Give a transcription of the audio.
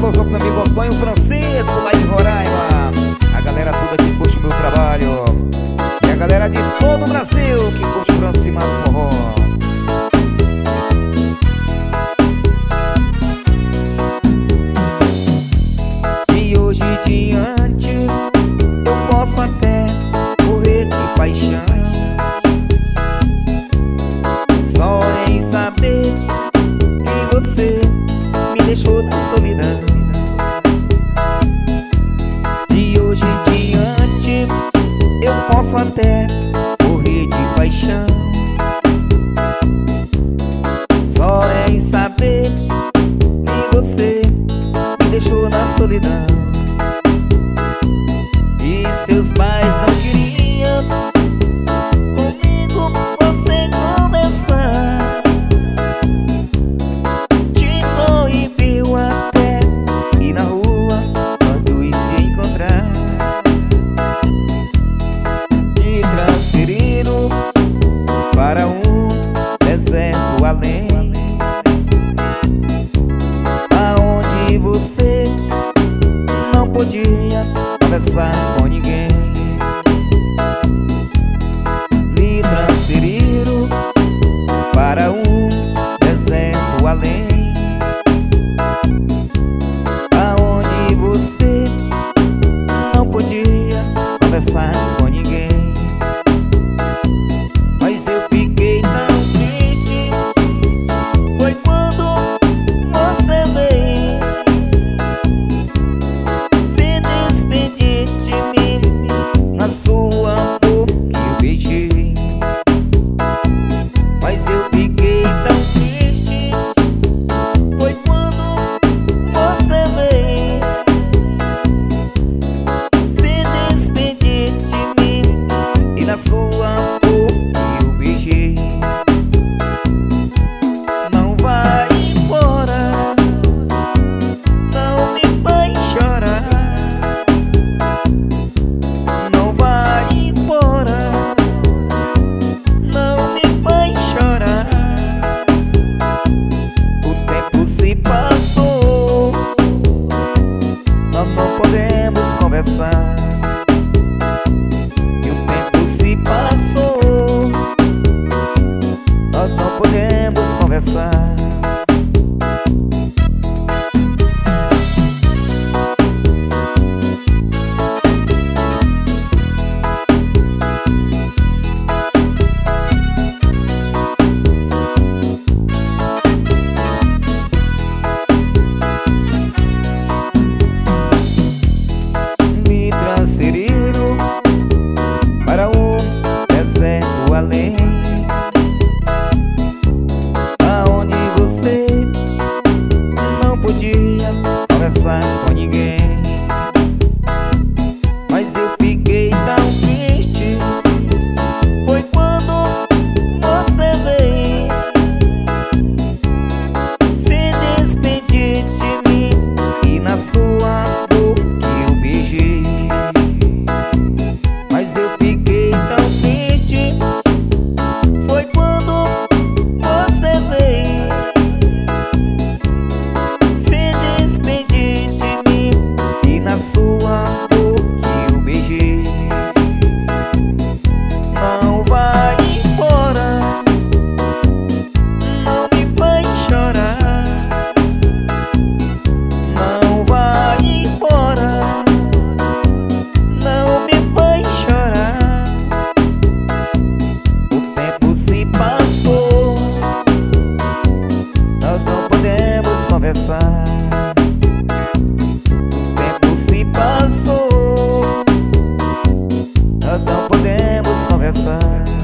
alôzão pro meu amigo Antônio Francisco, lá em Roraima. A galera toda que curte o meu trabalho. E a galera de todo o Brasil que curte o Francimar do Forró. De hoje em diante eu posso até morrer de paixão, só em saber que você me deixou na solidão. De hoje em diante eu posso até morrer de paixão, só em saber que você me deixou na solidão. E seus pais não queriam comigo você conversar, te proibiu até ir na rua quando ir se encontrar. Te transferiram para um deserto além, aonde você não podia conversar com ninguém. Me transferiram para um deserto além, aonde você não podia conversar com ninguém. Mas eu fiquei tão triste, foi quando você veio se despedir de mim, na sua boca eu beijei. Mas eu fiquei tão triste, foi quando você veio se despedir de mim, e na sua boca eu beijei. Não vai embora, não me faz chorar. Não vai embora, não me faz chorar. O tempo se passou, nós não podemos conversar. E o tempo se passou, nós não podemos conversar. Me transferiram para um deserto além, aonde você não podia conversar com ninguém. Mas eu fiquei tão triste, foi quando você veio se despedir de mim, e na sua boca eu beijei. Mas eu fiquei tão triste, foi quando você veio se despedir de mim, e na sua boca eu beijei. Não vai embora, não me faz chorar. Não vai embora, não me faz chorar. O tempo se passou, nós não podemos conversar. O tempo se passou, nós não podemos conversar.